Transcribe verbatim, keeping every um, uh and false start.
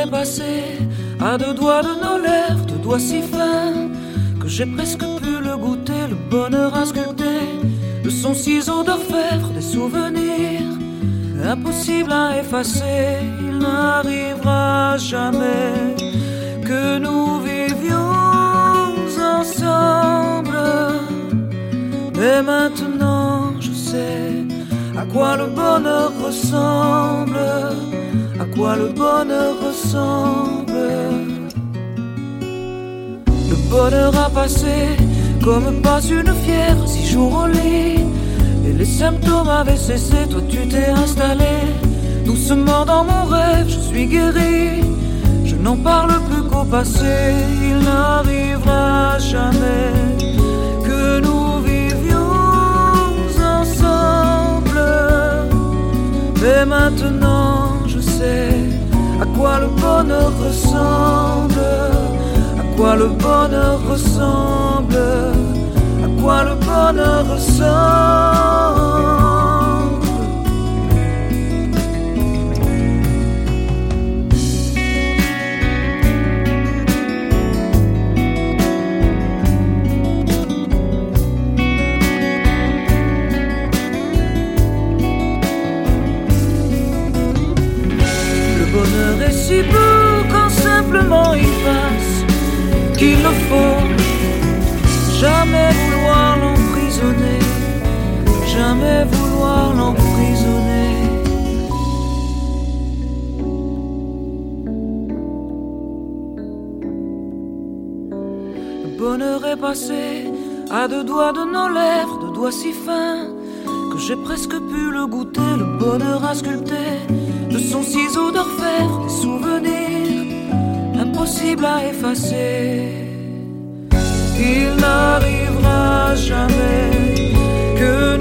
est passé à deux doigts de nos lèvres, deux doigts si fins que j'ai presque pu le goûter, le bonheur à sculpter de son ciseau d'orfèvre, des souvenirs impossibles à effacer. Il n'arrivera jamais que nous vivions ensemble, mais maintenant je sais à quoi le bonheur ressemble, à quoi le bonheur ressemble. Le bonheur a passé comme pas une fièvre, six jours au lit, et les symptômes avaient cessé. Toi tu t'es installé doucement dans mon rêve, je suis guéri, je n'en parle plus qu'au passé. Il n'arrivera jamais que nous vivions ensemble, mais maintenant je sais à quoi le bonheur ressemble, à quoi le bonheur ressemble, à quoi le bonheur ressemble. Le bonheur est si beau quand simplement il passe, qu'il ne faut jamais vouloir l'emprisonner, jamais vouloir l'emprisonner. Le bonheur est passé à deux doigts de nos lèvres, deux doigts si fins que j'ai presque pu le goûter, le bonheur à sculpter de son ciseau d'orfèvre, des souvenirs impossibles à effacer. Il n'arrivera jamais que